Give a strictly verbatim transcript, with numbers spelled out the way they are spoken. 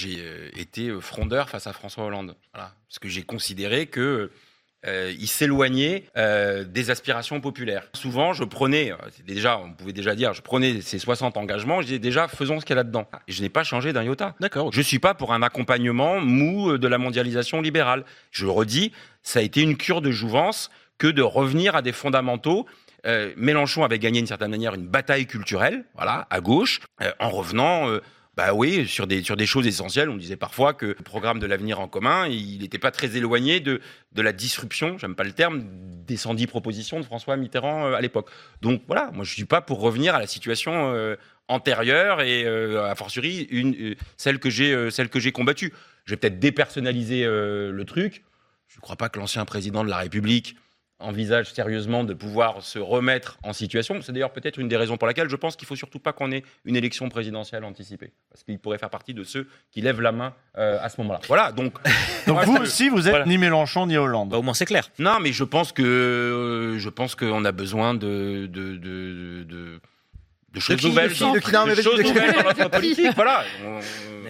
j'ai euh, été frondeur face à François Hollande. Voilà. Parce que j'ai considéré que Euh, il s'éloignait euh, des aspirations populaires. Souvent, je prenais, c'est déjà, on pouvait déjà dire, je prenais ces soixante engagements, je disais déjà, faisons ce qu'il y a là-dedans. Et je n'ai pas changé d'un iota. D'accord. Je suis pas pour un accompagnement mou de la mondialisation libérale. Je le redis, ça a été une cure de jouvence que de revenir à des fondamentaux. Euh, Mélenchon avait gagné d'une certaine manière une bataille culturelle, voilà, à gauche, euh, en revenant... Euh, Bah oui, sur des, sur des choses essentielles. On disait parfois que le programme de l'avenir en commun, il n'était pas très éloigné de, de la disruption, j'aime pas le terme, des cent dix propositions de François Mitterrand euh, à l'époque. Donc voilà, moi je suis pas pour revenir à la situation euh, antérieure et euh, a fortiori une, euh, celle que j'ai euh, celle que j'ai combattue. Je vais peut-être dépersonnaliser euh, le truc. Je ne crois pas que l'ancien président de la République envisage sérieusement de pouvoir se remettre en situation. C'est d'ailleurs peut-être une des raisons pour laquelle je pense qu'il ne faut surtout pas qu'on ait une élection présidentielle anticipée. Parce qu'il pourrait faire partie de ceux qui lèvent la main euh, à ce moment-là. Voilà, donc... donc moi, vous je, aussi, vous êtes voilà. Ni Mélenchon ni Hollande. Bah, au moins c'est clair. Non, mais je pense que euh, je pense qu'on a besoin de... de, de, de de choses de qui, nouvelles, de qui, dans, de qui, non, de mais choses de qui, nouvelles dans notre politique, voilà. On,